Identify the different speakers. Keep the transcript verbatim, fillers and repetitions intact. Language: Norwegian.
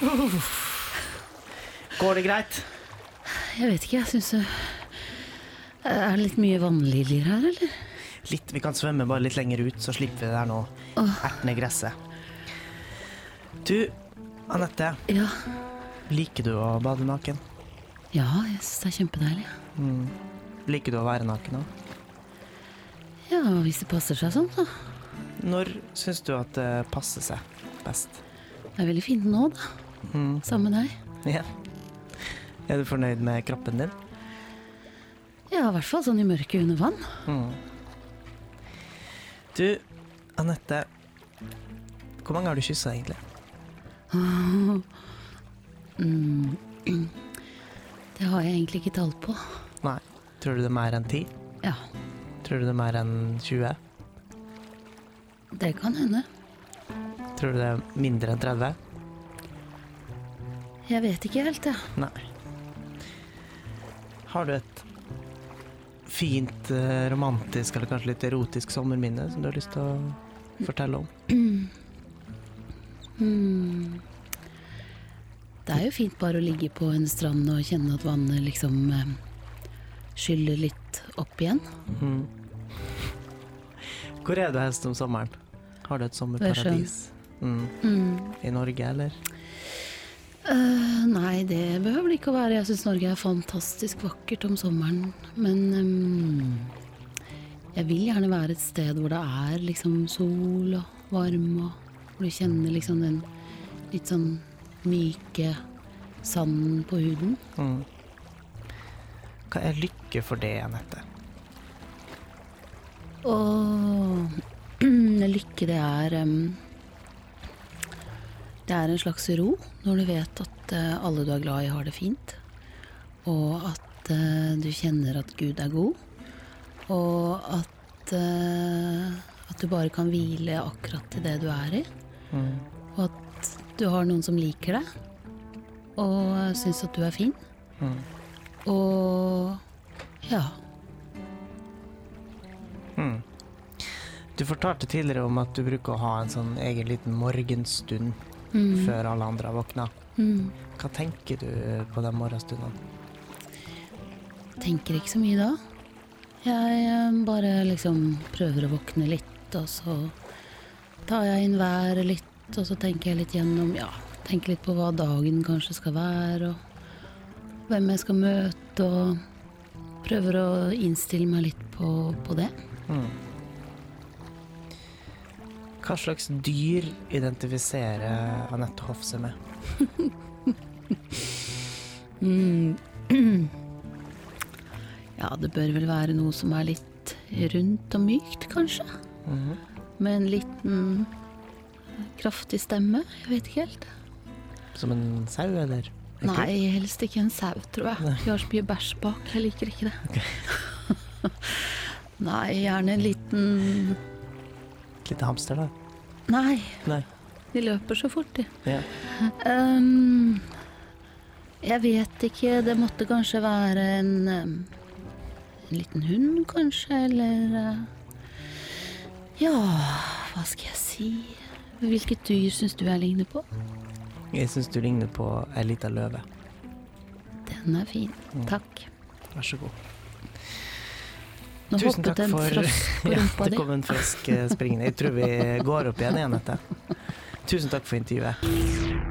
Speaker 1: Går det greit?
Speaker 2: Jeg vet ikke, jeg synes det er litt mye vannliljer her, eller?
Speaker 1: Litt, vi kan svømme bare litt lenger ut, så slipper vi det der nå.
Speaker 2: Åh.
Speaker 1: Ertene gresset. Du, Annette.
Speaker 2: Ja.
Speaker 1: Liker du å bade naken?
Speaker 2: Ja, jeg synes det er kjempedeilig.
Speaker 1: Mm. Liker du å være naken da?
Speaker 2: Ja, hvis det passer seg sånn, da.
Speaker 1: Når synes du at det passer seg best?
Speaker 2: Det er veldig fint nå, da.
Speaker 1: Mm.
Speaker 2: Sammen med deg.
Speaker 1: Ja. Er du fornøyd med kroppen din?
Speaker 2: Ja, i hvert fall sånn i mørket under vann.
Speaker 1: Mm. Du, Annette, hvor mange har du kysset egentlig?
Speaker 2: Mm. Det har jeg egentlig ikke talt på.
Speaker 1: Nei, tror du det er mer enn ti?
Speaker 2: Ja.
Speaker 1: Tror du det er mer enn tjue?
Speaker 2: Det kan hende.
Speaker 1: Tror du det er mindre enn tretti?
Speaker 2: Jeg vet ikke helt, ja.
Speaker 1: Nei. Har du et fint, eh, romantisk eller kanskje litt erotisk sommerminne som du har lyst til å fortelle om?
Speaker 2: Mm. Det er jo fint bare å ligge på en strand og kjenne at vannet liksom eh, skyller litt opp igjen.
Speaker 1: Mm. Hvor er du helst om sommeren? Har du et sommerparadis? Mm.
Speaker 2: Mm.
Speaker 1: I Norge, eller?
Speaker 2: Uh, nei, det behøver det ikke å være. Jeg synes Norge er fantastisk vakkert om sommeren. Men um, jeg vil gjerne være et sted hvor det er liksom sol og varm, og hvor du kjenner liksom den litt sånn myke sanden på huden.
Speaker 1: Mm. Hva er lykke for det, Annette?
Speaker 2: Og lykke, det er um, det er en slags ro når du vet at uh, alle du er glad i har det fint, og at uh, du kjenner at Gud er god, og at, uh, at du bare kan hvile akkurat til det du er i,
Speaker 1: Mm.
Speaker 2: og at du har noen som liker deg, og synes at du er fin,
Speaker 1: Mm.
Speaker 2: og ja.
Speaker 1: Mm. Du fortalte tidligere om at du bruker å ha en sånn egen liten morgenstund
Speaker 2: Mm.
Speaker 1: før alle andre har våknet.
Speaker 2: Mm.
Speaker 1: Hva tenker du på den morgenstunden?
Speaker 2: Tenker ikke så mye da. Jeg eh, bare liksom prøver å våkne litt, og så tar jeg inn været litt, og så tenker jeg litt gjennom, ja, tenker litt på hva dagen kanskje skal være, og hvem jeg skal møte, og prøver å innstille meg litt på, på det.
Speaker 1: Mm. Hva slags dyr identifiserer Annette Hoff seg med?
Speaker 2: Mm. Ja, det bør vel være noe som er litt rundt og mykt, kanskje.
Speaker 1: Mhm.
Speaker 2: Med en liten kraftig stemme, jeg vet ikke helt.
Speaker 1: Som en sau, eller? En ku?
Speaker 2: Nei, helst ikke en sau, tror jeg.
Speaker 1: Nei.
Speaker 2: Vi har så mye bæsj bak, jeg liker ikke det. Nei, gjerne en liten...
Speaker 1: Et lite hamster, da?
Speaker 2: Nei,
Speaker 1: Nei.
Speaker 2: de løper så fort, de.
Speaker 1: Ja.
Speaker 2: Um, jeg vet ikke, det måtte kanskje være en, um, en liten hund, kanskje, eller... Uh, ja, hva skal jeg si? Hvilket dyr synes du jeg ligner på?
Speaker 1: Jeg synes du ligner på en liten løve.
Speaker 2: Den er fin,
Speaker 1: Mm.
Speaker 2: takk.
Speaker 1: Vær så god.
Speaker 2: Nå
Speaker 1: Tusen
Speaker 2: hoppet
Speaker 1: takk
Speaker 2: en
Speaker 1: for...
Speaker 2: frosk på
Speaker 1: Ja,
Speaker 2: rumpa
Speaker 1: det
Speaker 2: di.
Speaker 1: kom en frosk eh, springende. Jeg tror vi går opp igjen igjen etter. Tusen takk for intervjuet.